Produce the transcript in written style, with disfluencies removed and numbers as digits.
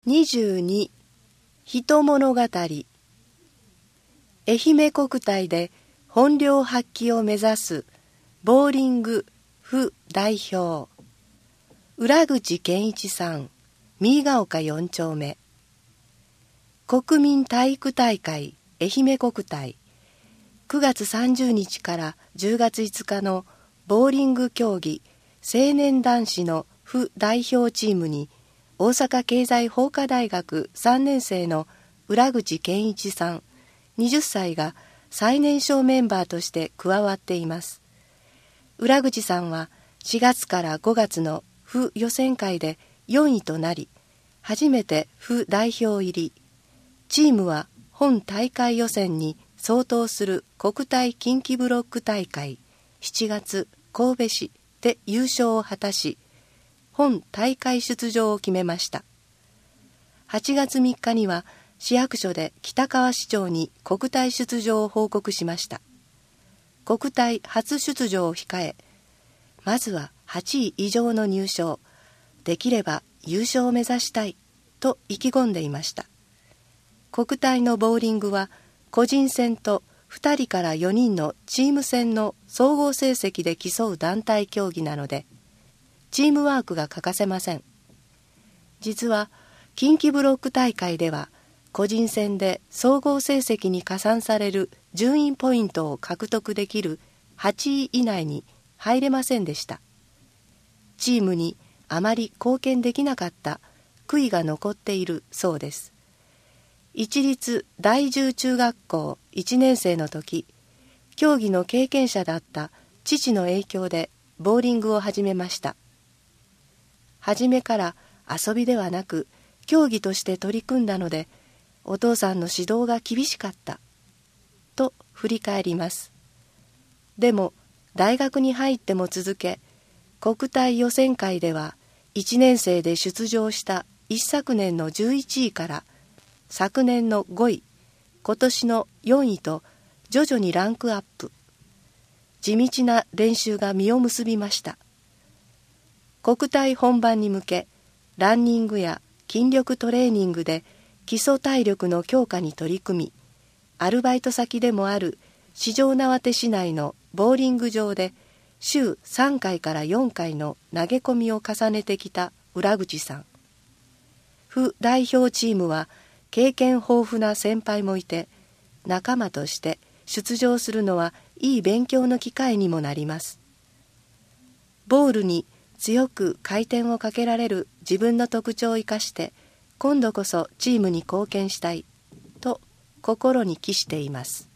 22人物語。愛媛国体で本領発揮を目指すボーリング府代表浦口健一さん、三ヶ丘4丁目。国民体育大会愛媛国体9月30日から10月5日のボーリング競技青年男子の府代表チームに大阪経済法科大学3年生の浦口健一さん20歳が最年少メンバーとして加わっています。浦口さんは4月から5月の府予選会で4位となり、初めて府代表入り。チームは本大会予選に相当する国体近畿ブロック大会7月神戸市で優勝を果たし、本大会出場を決めました。8月3日には市役所で北川市長に国体出場を報告しました。国体初出場を控え、まずは8位以上の入賞、できれば優勝を目指したいと意気込んでいました。国体のボーリングは個人戦と2人から4人のチーム戦の総合成績で競う団体競技なので、チームワークが欠かせません。実は近畿ブロック大会では個人戦で総合成績に加算される順位ポイントを獲得できる8位以内に入れませんでした。チームにあまり貢献できなかった悔いが残っているそうです。一律第10中学校1年生の時、競技の経験者だった父の影響でボーリングを始めました。初めから遊びではなく競技として取り組んだので、お父さんの指導が厳しかったと振り返ります。でも大学に入っても続け、国体予選会では1年生で出場した一昨年の11位から昨年の5位、今年の4位と徐々にランクアップ。地道な練習が実を結びました。国体本番に向け、ランニングや筋力トレーニングで基礎体力の強化に取り組み、アルバイト先でもある四条畷市内のボーリング場で週3回から4回の投げ込みを重ねてきた浦口さん。府代表チームは経験豊富な先輩もいて、仲間として出場するのはいい勉強の機会にもなります。ボールに強く回転をかけられる自分の特徴を生かして今度こそチームに貢献したいと心に帰しています。